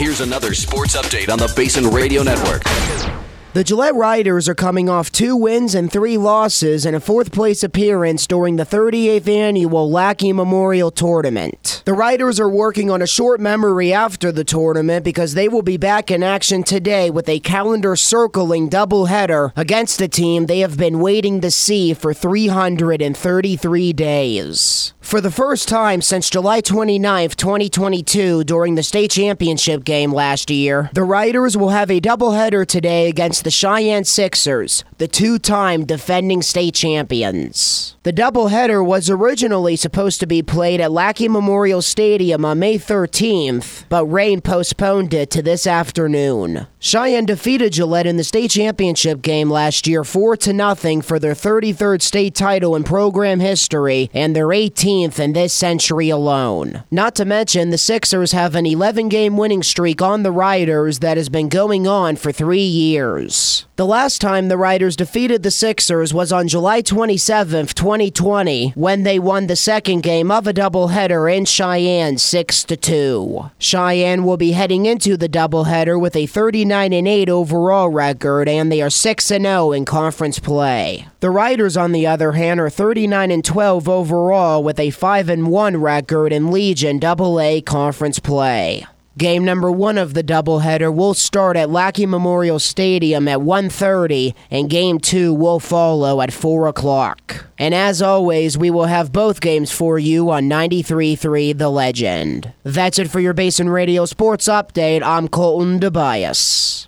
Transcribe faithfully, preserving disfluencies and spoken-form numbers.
Here's another sports update on the Basin Radio Network. The Gillette Riders are coming off two wins and three losses and a fourth-place appearance during the thirty-eighth Annual Lackey Memorial Tournament. The Riders are working on a short memory after the tournament because they will be back in action today with a calendar-circling doubleheader against a team they have been waiting to see for three hundred thirty-three days. For the first time since July twenty-ninth, twenty twenty-two, during the state championship game last year, the Riders will have a doubleheader today against the Cheyenne Sixers, the two-time defending state champions. The doubleheader was originally supposed to be played at Lackey Memorial Stadium on May thirteenth, but rain postponed it to this afternoon. Cheyenne defeated Gillette in the state championship game last year four to nothing for their thirty-third state title in program history and their eighteenth in this century alone. Not to mention, the Sixers have an eleven-game winning streak on the Riders that has been going on for three years. The last time the Riders defeated the Sixers was on July twenty-seventh, twenty twenty, when they won the second game of a doubleheader in Cheyenne six to two. Cheyenne will be heading into the doubleheader with a thirty-nine and eight overall record, and they are six and oh in conference play. The Riders, on the other hand, are thirty-nine and twelve overall with a five and one record in Legion double A conference play. Game number one of the doubleheader will start at Lackey Memorial Stadium at one thirty, and Game two will follow at four o'clock. And as always, we will have both games for you on ninety-three point three The Legend. That's it for your Basin Radio Sports Update. I'm Colton Tobias.